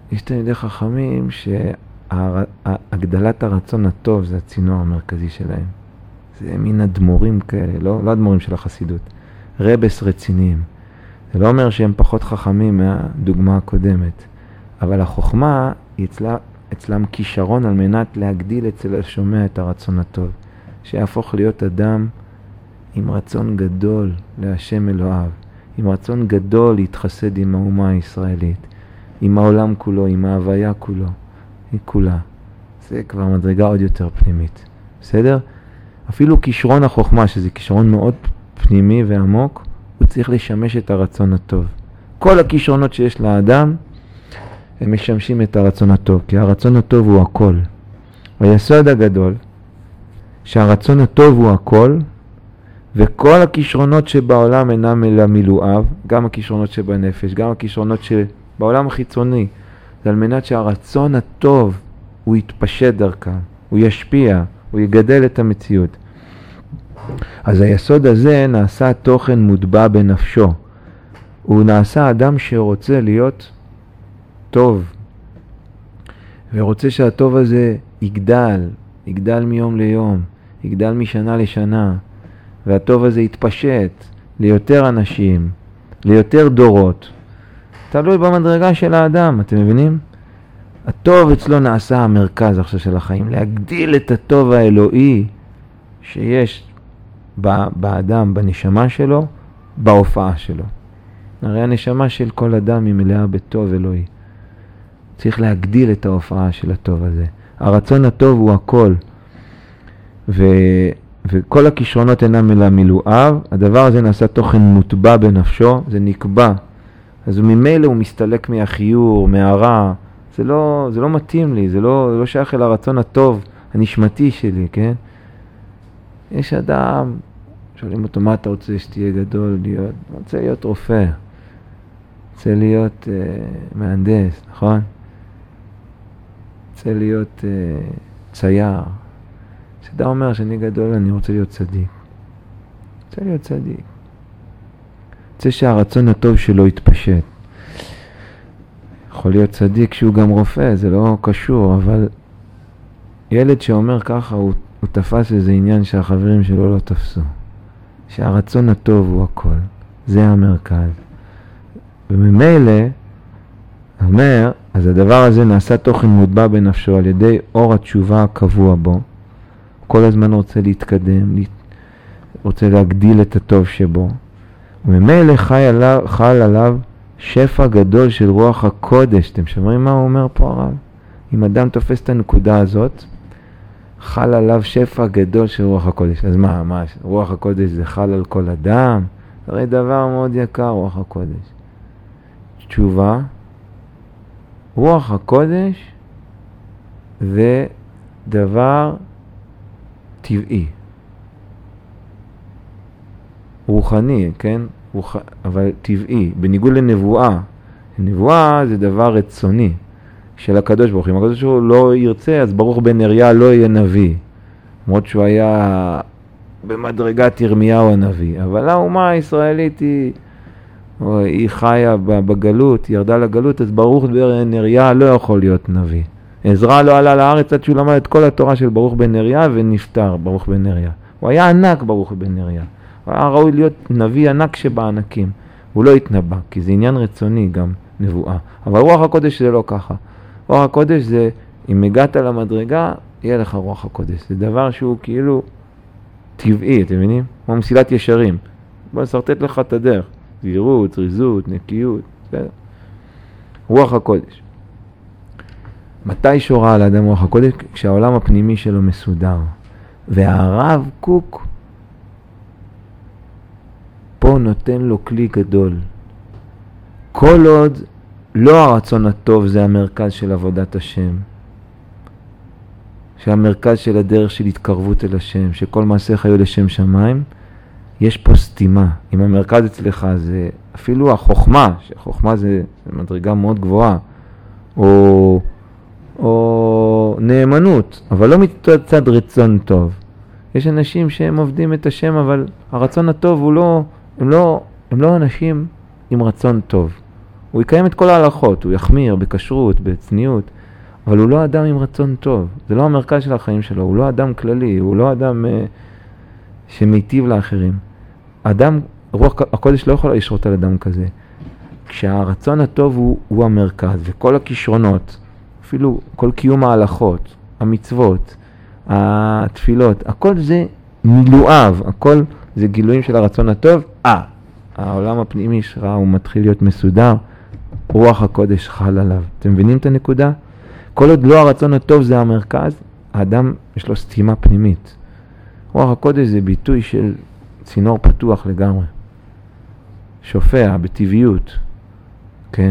יש תלמידי חכמים שהגדלת הרצון הטוב זה הצינור המרכזי שלהם. זה מין אדמו"רים כאלה, לא, לא אדמו"רים של החסידות. רבס רציניים. זה לא אומר שהם פחות חכמים מהדוגמה הקודמת, אבל החוכמה היא אצלה, אצלם כישרון על מנת להגדיל אצל השומע את הרצון הטוב, שיהפוך להיות אדם עם רצון גדול להשם אלוהיו, עם רצון גדול להתחסד עם האומה הישראלית, עם העולם כולו, עם ההוויה כולו, היא כולה. זה כבר מדרגה עוד יותר פנימית. בסדר? אפילו כישרון החוכמה, שזה כישרון מאוד פנימי ועמוק, הוא צריך לשמש את הרצון הטוב. כל הכישרונות שיש לאדם, הם משמשים את הרצון הטוב, כי הרצון הטוב הוא הכל. היסוד הגדול, שהרצון הטוב הוא הכל, וכל הכישרונות שבעולם אינם אלא מילואיו, גם הכישרונות שבנפש, גם הכישרונות שבעולם החיצוני, זה על מנת שהרצון הטוב הוא יתפשט דרכם, הוא ישפיע, הוא יגדל את המציאות. אז היסוד הזה נעשה תוכן מוטבע בנפשו. הוא נעשה אדם שרוצה להיות טוב, ורוצה שהטוב הזה יגדל, יגדל מיום ליום, יגדל משנה לשנה, והטוב הזה יתפשט ליותר אנשים, ליותר דורות. תלוי במדרגה של האדם, אתם מבינים? הטוב אצלו נעשה המרכז עכשיו של החיים, להגדיל את הטוב האלוהי שיש באדם, בנשמה שלו, בהופעה שלו. הרי הנשמה של כל אדם היא מלאה בטוב אלוהי. צריך להגדיל את ההופעה של הטוב הזה. הרצון הטוב הוא הכל. ו... וכל הכישרונות אינם אלא מילואיו. הדבר הזה נעשה תוכן מוטבע בנפשו, זה נקבע. אז ממילא הוא מסתלק מהחיור, מהרע. זה לא, זה לא מתאים לי, זה לא, זה לא שייך אל הרצון הטוב, הנשמתי שלי, כן? יש אדם, שואלים אותו, מה אתה רוצה שתהיה גדול להיות? רוצה להיות רופא, רוצה להיות אה, מהנדס, נכון? רוצה להיות אה, צייר. כשאתה אומר שאני גדול, אני רוצה להיות צדיק. רוצה להיות צדיק. רוצה שהרצון הטוב שלו יתפשט. יכול להיות צדיק שהוא גם רופא, זה לא קשור, אבל ילד שאומר ככה, הוא, הוא תפס איזה עניין שהחברים שלו לא תפסו. שהרצון הטוב הוא הכל. זה המרכז. וממילא, אומר, אז הדבר הזה נעשה תוכן מוטבע בנפשו על ידי אור התשובה הקבוע בו. כל הזמן רוצה להתקדם, רוצה להגדיל את הטוב שבו. וממילא חי עליו, חל עליו שפע גדול של רוח הקודש. אתם שומעים מה הוא אומר פה הרב? אם אדם תופס את הנקודה הזאת, חל עליו שפע גדול של רוח הקודש. אז מה, מה, רוח הקודש זה חל על כל אדם? הרי דבר מאוד יקר, רוח הקודש. תשובה, רוח הקודש זה דבר טבעי. רוחני, כן? רוח... אבל טבעי, בניגוד לנבואה. נבואה זה דבר רצוני של הקדוש ברוך הוא. אם הקדוש ברוך הוא לא ירצה, אז ברוך בן נריה לא יהיה נביא. למרות שהוא היה במדרגת ירמיהו הנביא. אבל האומה הישראלית היא, היא חיה בגלות, היא ירדה לגלות, אז ברוך בן נריה לא יכול להיות נביא. עזרא לא עלה לארץ עד שהוא למד את כל התורה של ברוך בן נריה ונפטר ברוך בן נריה. הוא היה ענק ברוך בן נריה. הוא היה ראוי להיות נביא ענק שבענקים. הוא לא התנבא, כי זה עניין רצוני גם נבואה. אבל רוח הקודש זה לא ככה. רוח הקודש זה, אם הגעת למדרגה, יהיה לך רוח הקודש. זה דבר שהוא כאילו טבעי, אתם מבינים? כמו מסילת ישרים. בוא נסרטט לך את הדרך. זהירות, זריזות, נקיות. בסדר? רוח הקודש. מתי שורה על האדם רוח הקודש? כשהעולם הפנימי שלו מסודר. והרב קוק פה נותן לו כלי גדול. כל עוד לא הרצון הטוב זה המרכז של עבודת השם. שהמרכז של הדרך של התקרבות אל השם, שכל מעשה חיו לשם שמיים, יש פה סתימה. אם המרכז אצלך זה אפילו החוכמה, שחוכמה זה מדרגה מאוד גבוהה, או, או נאמנות, אבל לא מצד רצון טוב. יש אנשים שהם עובדים את השם, אבל הרצון הטוב הוא לא, הם לא, הם לא אנשים עם רצון טוב. הוא יקיים את כל ההלכות, הוא יחמיר בכשרות, בצניעות, אבל הוא לא אדם עם רצון טוב. זה לא המרכז של החיים שלו, הוא לא אדם כללי, הוא לא אדם uh, שמיטיב לאחרים. אדם, רוח הקודש לא יכולה לשרות על אדם כזה. כשהרצון הטוב הוא, הוא המרכז, וכל הכישרונות, אפילו כל קיום ההלכות, המצוות, התפילות, הכל זה מילואיו, הכל זה גילויים של הרצון הטוב. אה, העולם הפנימי שראה הוא מתחיל להיות מסודר, רוח הקודש חל עליו. אתם מבינים את הנקודה? כל עוד לא הרצון הטוב זה המרכז, האדם יש לו סתימה פנימית. רוח הקודש זה ביטוי של צינור פתוח לגמרי. שופע, בטבעיות. כן.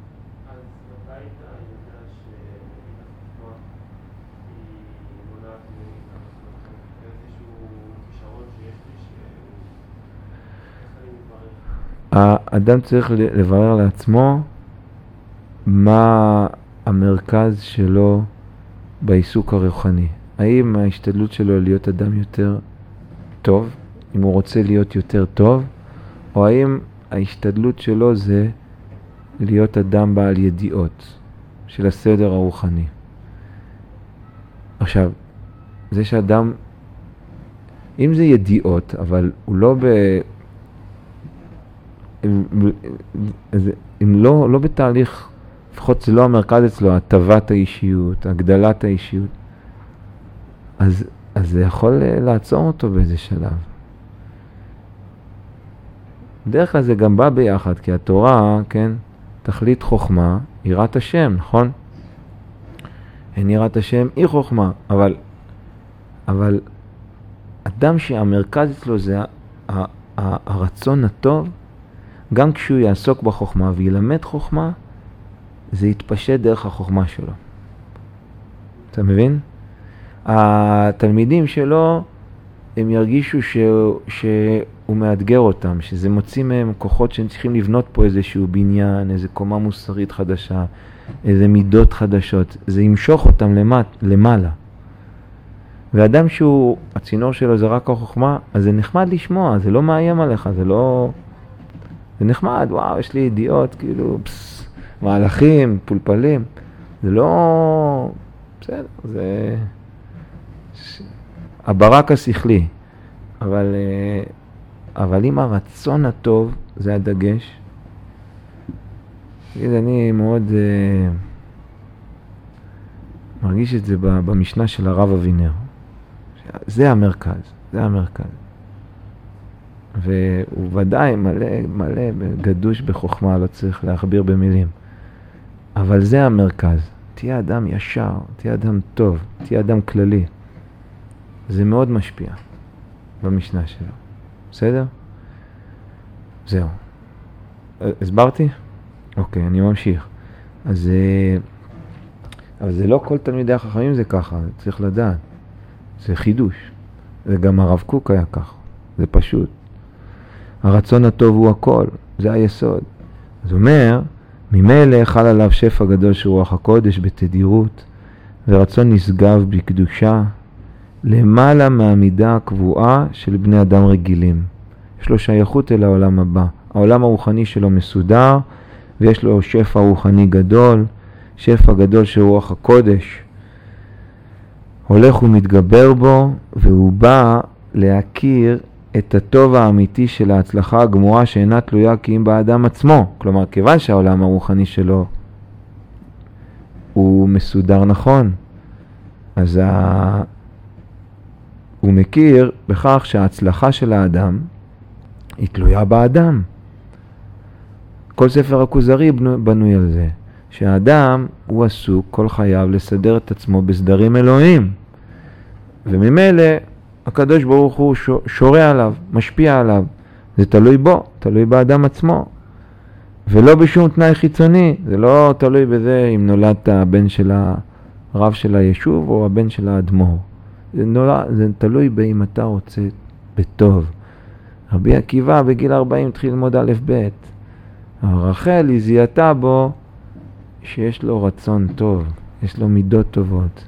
האדם צריך לברר לעצמו מה המרכז שלו בעיסוק הרוחני. האם ההשתדלות שלו להיות אדם יותר טוב, אם הוא רוצה להיות יותר טוב, או האם ההשתדלות שלו זה להיות אדם בעל ידיעות של הסדר הרוחני. עכשיו, זה שאדם, אם זה ידיעות, אבל הוא לא ב... אם, אם לא, לא בתהליך, לפחות זה לא המרכז אצלו, הטבת האישיות, הגדלת האישיות, אז, אז זה יכול לעצור אותו באיזה שלב. בדרך כלל זה גם בא ביחד, כי התורה, כן, תכלית חוכמה, יראת השם, נכון? אין יראת השם, היא חוכמה, אבל, אבל אדם שהמרכז אצלו זה ה, ה, ה, הרצון הטוב, גם כשהוא יעסוק בחוכמה וילמד חוכמה, זה יתפשט דרך החוכמה שלו. אתה מבין? התלמידים שלו, הם ירגישו שהוא, שהוא מאתגר אותם, שזה מוציא מהם כוחות שהם צריכים לבנות פה איזשהו בניין, איזו קומה מוסרית חדשה, איזה מידות חדשות. זה ימשוך אותם למט, למעלה. ואדם שהוא, הצינור שלו זה רק החוכמה, אז זה נחמד לשמוע, זה לא מאיים עליך, זה לא... זה נחמד, וואו, יש לי ידיעות, כאילו, פס, מהלכים, פולפלים. זה לא... בסדר, זה... ש... הברק השכלי. אבל, אבל אם הרצון הטוב, זה הדגש. אני מאוד uh, מרגיש את זה במשנה של הרב אבינר. זה המרכז, זה המרכז. והוא ודאי מלא, מלא, גדוש בחוכמה, לא צריך להכביר במילים. אבל זה המרכז. תהיה אדם ישר, תהיה אדם טוב, תהיה אדם כללי. זה מאוד משפיע במשנה שלו. בסדר? זהו. הסברתי? אוקיי, אני ממשיך. אז, אבל זה לא כל תלמידי החכמים זה ככה, צריך לדעת. זה חידוש. וגם הרב קוק היה ככה. זה פשוט. הרצון הטוב הוא הכל, זה היסוד. זאת אומרת, ממילא חל עליו שפע גדול של רוח הקודש בתדירות, ורצון נשגב בקדושה, למעלה מהמידה הקבועה של בני אדם רגילים. יש לו שייכות אל העולם הבא. העולם הרוחני שלו מסודר, ויש לו שפע רוחני גדול, שפע גדול של רוח הקודש. הולך ומתגבר בו, והוא בא להכיר את הטוב האמיתי של ההצלחה הגמורה שאינה תלויה כי אם באדם עצמו. כלומר, כיוון שהעולם הרוחני שלו הוא מסודר נכון, אז ה... הוא מכיר בכך שההצלחה של האדם היא תלויה באדם. כל ספר הכוזרי בנוי על זה, שהאדם הוא עסוק כל חייו לסדר את עצמו בסדרים אלוהים, וממילא הקדוש ברוך הוא שורה עליו, משפיע עליו. זה תלוי בו, תלוי באדם עצמו. ולא בשום תנאי חיצוני. זה לא תלוי בזה אם נולדת הבן של הרב של היישוב או הבן של האדמו"ר. זה, נולד, זה תלוי באם אתה רוצה בטוב. רבי עקיבא בגיל ארבעים התחיל ללמוד א' ב'. רחל היא זיהתה בו שיש לו רצון טוב, יש לו מידות טובות.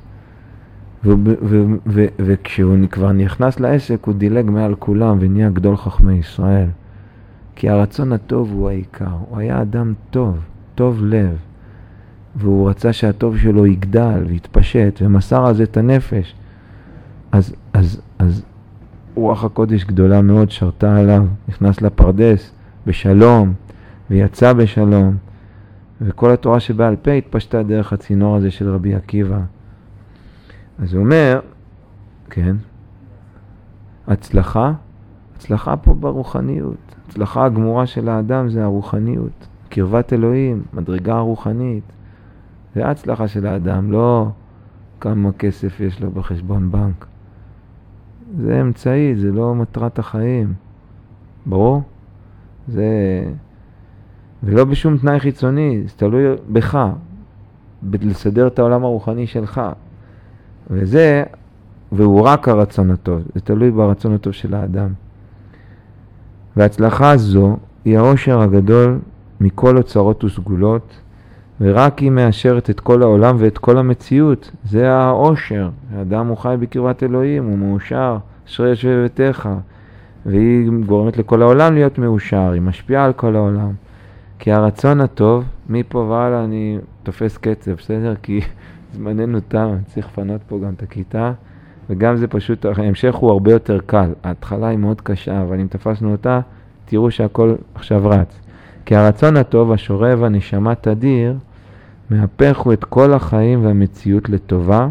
וכשהוא כבר נכנס לעסק הוא דילג מעל כולם ונהיה גדול חכמי ישראל, כי הרצון הטוב הוא העיקר. הוא היה אדם טוב, טוב לב, והוא רצה שהטוב שלו יגדל ויתפשט, ומסר על זה את הנפש. אז, אז, אז רוח הקודש גדולה מאוד שרתה עליו, נכנס לפרדס בשלום, ויצא בשלום, וכל התורה שבעל פה התפשטה דרך הצינור הזה של רבי עקיבא. אז הוא אומר, כן, הצלחה, הצלחה פה ברוחניות, הצלחה הגמורה של האדם זה הרוחניות, קרבת אלוהים, מדרגה הרוחנית, זה ההצלחה של האדם, לא כמה כסף יש לו בחשבון בנק. זה אמצעי, זה לא מטרת החיים. ברור? זה... ולא בשום תנאי חיצוני, זה תלוי בך, לסדר את העולם הרוחני שלך. וזה, והוא רק הרצון הטוב, זה תלוי ברצון הטוב של האדם. וההצלחה הזו היא העושר הגדול מכל אוצרות וסגולות, ורק היא מאשרת את כל העולם ואת כל המציאות. זה העושר. האדם הוא חי בקרבת אלוהים, הוא מאושר, אשרי יושבי בביתך. והיא גורמת לכל העולם להיות מאושר, היא משפיעה על כל העולם. כי הרצון הטוב, מפה והלאה אני תופס קצב, בסדר? כי זמננו תם, צריך לפנות פה גם את הכיתה, וגם זה פשוט, ההמשך הוא הרבה יותר קל. ההתחלה היא מאוד קשה, אבל אם תפסנו אותה, תראו שהכל עכשיו רץ. כי הרצון הטוב, השורב, הנשמה תדיר, מהפכו את כל החיים והמציאות לטובה,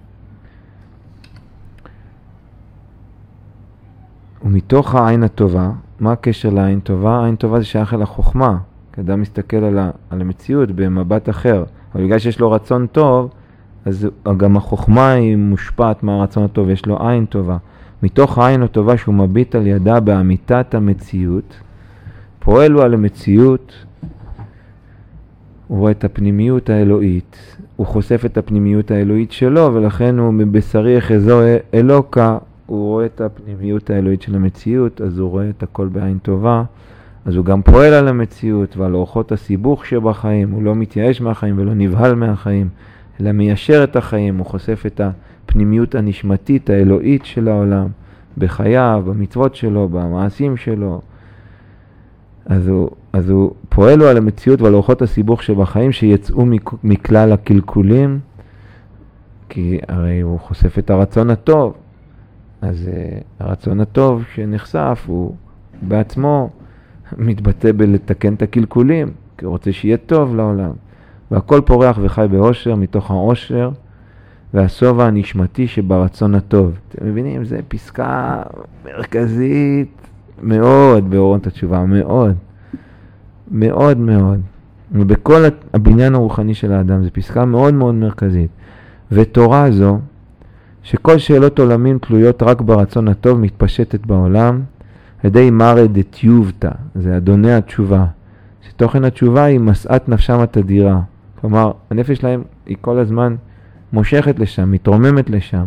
ומתוך העין הטובה, מה הקשר לעין טובה? העין טובה זה שייך אל החוכמה, כי אדם מסתכל על, ה, על המציאות במבט אחר, אבל בגלל שיש לו רצון טוב, אז גם החוכמה היא מושפעת מהרצון הטוב, יש לו עין טובה. מתוך העין הטובה שהוא מביט על ידה באמיתת המציאות, פועל הוא על המציאות, הוא רואה את הפנימיות האלוהית, הוא חושף את הפנימיות האלוהית שלו, ולכן הוא מבשרי יחזור אלוקה, הוא רואה את הפנימיות האלוהית של המציאות, אז הוא רואה את הכל בעין טובה, אז הוא גם פועל על המציאות ועל אורחות הסיבוך שבחיים, הוא לא מתייאש מהחיים ולא נבהל מהחיים, אלא מיישר את החיים, הוא חושף את הפנימיות הנשמתית האלוהית של העולם, בחייו, במצוות שלו, במעשים שלו. אז הוא, אז הוא פועל לו על המציאות ועל אורחות הסיבוך שבחיים שיצאו מכלל הקלקולים, כי הרי הוא חושף את הרצון הטוב. אז uh, הרצון הטוב שנחשף הוא בעצמו מתבטא בלתקן את הקלקולים, כי הוא רוצה שיהיה טוב לעולם. והכל פורח וחי באושר מתוך האושר והסובה הנשמתי שברצון הטוב. אתם מבינים? זה פסקה מרכזית מאוד באורות התשובה, מאוד, מאוד מאוד. ובכל הבניין הרוחני של האדם, זו פסקה מאוד מאוד מרכזית. ותורה זו, שכל שאלות עולמים תלויות רק ברצון הטוב, מתפשטת בעולם, על ידי מרא דתיובתא, זה אדוני התשובה, שתוכן התשובה היא משאת נפשם התדירה. כלומר, הנפש שלהם היא כל הזמן מושכת לשם, מתרוממת לשם.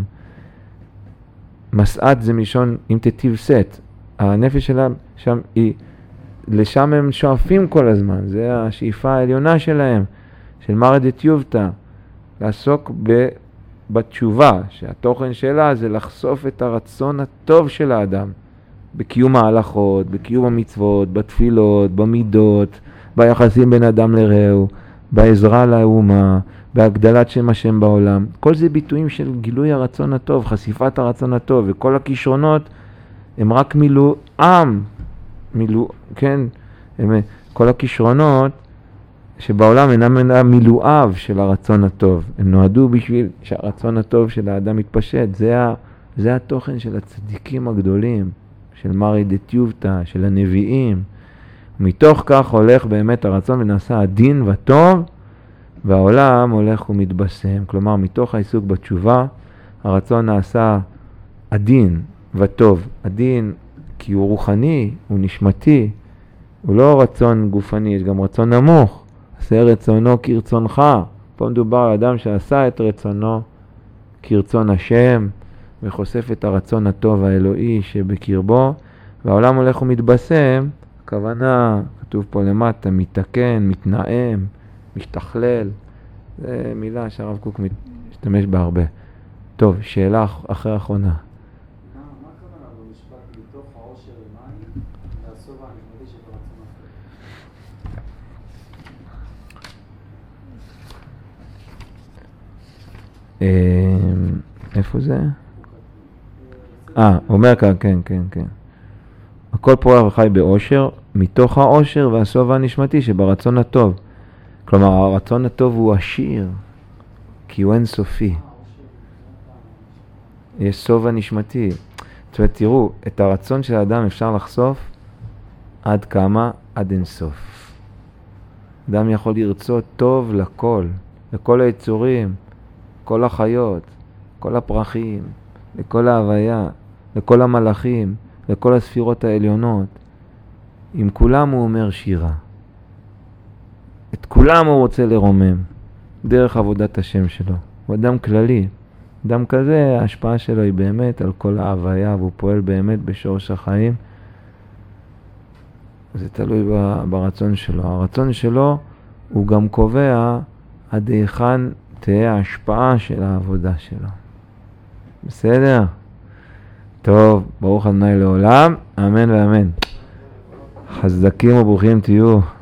משאת זה מלשון אם תטיב סט. הנפש שלהם שם היא, לשם הם שואפים כל הזמן, זה השאיפה העליונה שלהם, של מרא דתיובתא, לעסוק ב, בתשובה, שהתוכן שלה זה לחשוף את הרצון הטוב של האדם, בקיום ההלכות, בקיום המצוות, בתפילות, במידות, ביחסים בין אדם לרעהו, בעזרה לאומה, בהגדלת שם השם בעולם. כל זה ביטויים של גילוי הרצון הטוב, חשיפת הרצון הטוב, וכל הכישרונות הם רק מילואם, מילוא, כן, הם, כל הכישרונות שבעולם אינם מילואיו של הרצון הטוב. הם נועדו בשביל שהרצון הטוב של האדם יתפשט. זה, ה, זה התוכן של הצדיקים הגדולים, של מרא דתיובתא, של הנביאים. מתוך כך הולך באמת הרצון ונעשה הדין וטוב, והעולם הולך ומתבשם. כלומר, מתוך העיסוק בתשובה, הרצון נעשה הדין וטוב. הדין כי הוא רוחני, הוא נשמתי, הוא לא רצון גופני, יש גם רצון נמוך. עשה רצונו כרצונך. פה מדובר על אדם שעשה את רצונו כרצון השם, וחושף את הרצון הטוב האלוהי שבקרבו, והעולם הולך ומתבשם. הכוונה, כתוב פה למטה, מתקן, מתנעם, משתכלל. זה מילה שהרב קוק משתמש בה הרבה. טוב, שאלה אחרי האחרונה. מה הכוונה במשפט מתוך העושר למים והסובה הנשמתי שברצון הטוב? אה, איפה זה? אה, אומר כאן, כן, כן, כן. הכל פורח וחי באושר, מתוך האושר והסוב הנשמתי שברצון הטוב. כלומר, הרצון הטוב הוא עשיר, כי הוא אינסופי. יש סוב הנשמתי. זאת אומרת, תראו, את הרצון של האדם אפשר לחשוף עד כמה? עד אינסוף. אדם יכול לרצות טוב לכל, לכל היצורים, כל החיות, כל הפרחים, לכל ההוויה, לכל המלאכים, לכל הספירות העליונות. עם כולם הוא אומר שירה. את כולם הוא רוצה לרומם, דרך עבודת השם שלו. הוא אדם כללי. אדם כזה, ההשפעה שלו היא באמת על כל ההוויה, והוא פועל באמת בשורש החיים. זה תלוי ברצון שלו. הרצון שלו הוא גם קובע עד היכן תהיה ההשפעה של העבודה שלו. בסדר? טוב, ברוך ה' לעולם, אמן ואמן. חזקים וברוכים תהיו.